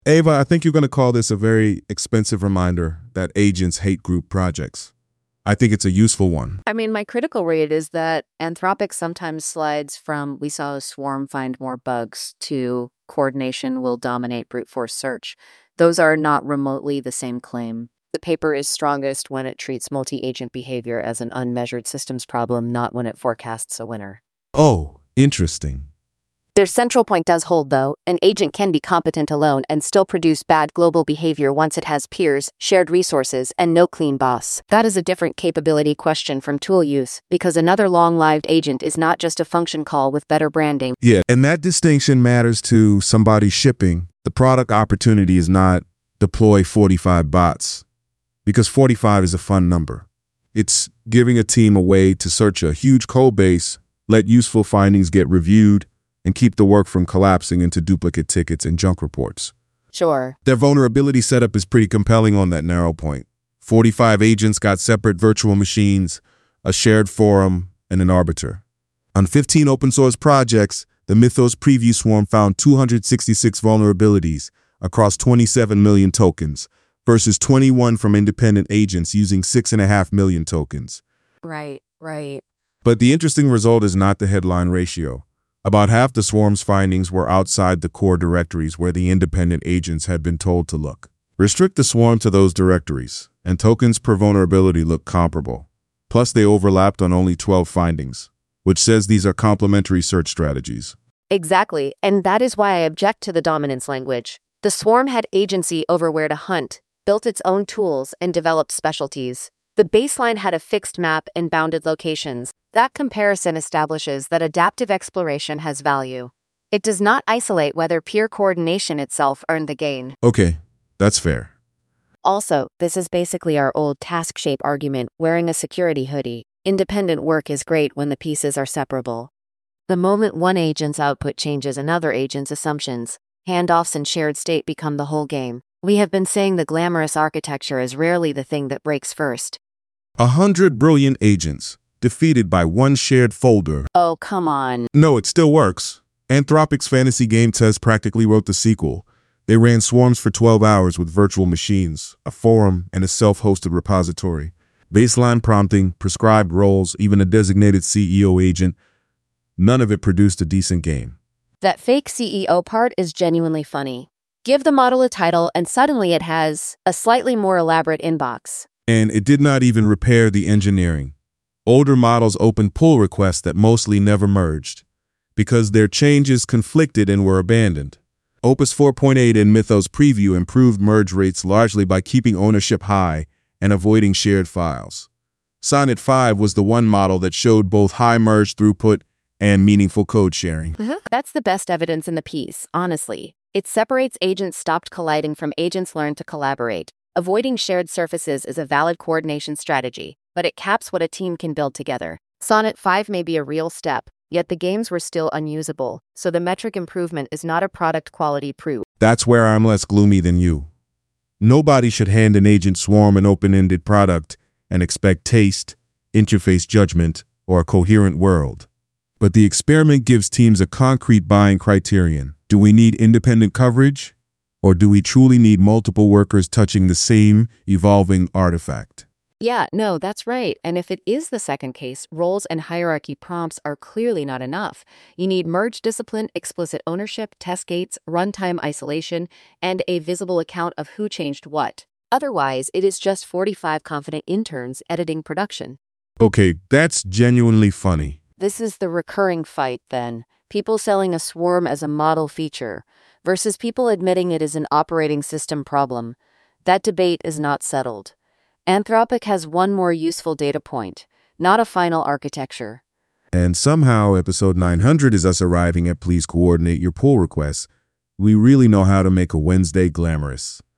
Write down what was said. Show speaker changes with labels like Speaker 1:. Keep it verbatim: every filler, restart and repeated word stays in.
Speaker 1: Ava, I think you're going to call this a very expensive reminder that agents hate group projects. I think it's a useful one.
Speaker 2: I mean, my critical rate is that Anthropic sometimes slides from "we saw a swarm find more bugs" to "coordination will dominate brute force search." Those are not remotely the same claim. The paper is strongest when it treats multi-agent behavior as an unmeasured systems problem, not when it forecasts a winner.
Speaker 1: Oh, interesting.
Speaker 2: Their central point does hold, though. An agent can be competent alone and still produce bad global behavior once it has peers, shared resources, and no clean boss. That is a different capability question from tool use, because another long-lived agent is not just a function call with better branding.
Speaker 1: Yeah, and that distinction matters to somebody shipping. The product opportunity is not deploy forty-five bots, because forty-five is a fun number. It's giving a team a way to search a huge code base, let useful findings get reviewed, and keep the work from collapsing into duplicate tickets and junk reports.
Speaker 2: Sure.
Speaker 1: Their vulnerability setup is pretty compelling on that narrow point. forty-five agents got separate virtual machines, a shared forum, and an arbiter. On fifteen open source projects, the Mythos Preview Swarm found two hundred sixty-six vulnerabilities across twenty-seven million tokens, versus twenty-one from independent agents using six point five million tokens.
Speaker 2: Right, right.
Speaker 1: But the interesting result is not the headline ratio. About half the swarm's findings were outside the core directories where the independent agents had been told to look. Restrict the swarm to those directories, and tokens per vulnerability look comparable. Plus, they overlapped on only twelve findings, which says these are complementary search strategies.
Speaker 2: Exactly, and that is why I object to the dominance language. The swarm had agency over where to hunt, built its own tools, and developed specialties. The baseline had a fixed map and bounded locations. That comparison establishes that adaptive exploration has value. It does not isolate whether peer coordination itself earned the gain.
Speaker 1: Okay, that's fair.
Speaker 2: Also, this is basically our old task shape argument, wearing a security hoodie. Independent work is great when the pieces are separable. The moment one agent's output changes another agent's assumptions, handoffs and shared state become the whole game. We have been saying the glamorous architecture is rarely the thing that breaks first.
Speaker 1: A hundred brilliant agents, defeated by one shared folder.
Speaker 2: Oh, come on.
Speaker 1: No, it still works. Anthropic's fantasy game test practically wrote the sequel. They ran swarms for twelve hours with virtual machines, a forum, and a self-hosted repository. Baseline prompting, prescribed roles, even a designated C E O agent. None of it produced a decent game.
Speaker 2: That fake C E O part is genuinely funny. Give the model a title and suddenly it has a slightly more elaborate inbox.
Speaker 1: And it did not even repair the engineering. Older models opened pull requests that mostly never merged, because their changes conflicted and were abandoned. Opus four point eight and Mythos Preview improved merge rates largely by keeping ownership high and avoiding shared files. Sonnet five was the one model that showed both high merge throughput and meaningful code sharing.
Speaker 2: That's the best evidence in the piece, honestly. It separates agents stopped colliding from agents learned to collaborate. Avoiding shared surfaces is a valid coordination strategy, but it caps what a team can build together. Sonnet five may be a real step, yet the games were still unusable, so the metric improvement is not a product quality proof.
Speaker 1: That's where I'm less gloomy than you. Nobody should hand an agent swarm an open-ended product and expect taste, interface judgment, or a coherent world. But the experiment gives teams a concrete buying criterion. Do we need independent coverage? Or do we truly need multiple workers touching the same evolving artifact?
Speaker 2: Yeah, no, that's right. And if it is the second case, roles and hierarchy prompts are clearly not enough. You need merge discipline, explicit ownership, test gates, runtime isolation, and a visible account of who changed what. Otherwise, it is just forty-five confident interns editing production.
Speaker 1: Okay, that's genuinely funny.
Speaker 2: This is the recurring fight, then. People selling a swarm as a model feature versus people admitting it is an operating system problem. That debate is not settled. Anthropic has one more useful data point, not a final architecture.
Speaker 1: And somehow episode nine hundred is us arriving at please coordinate your pull requests. We really know how to make a Wednesday glamorous.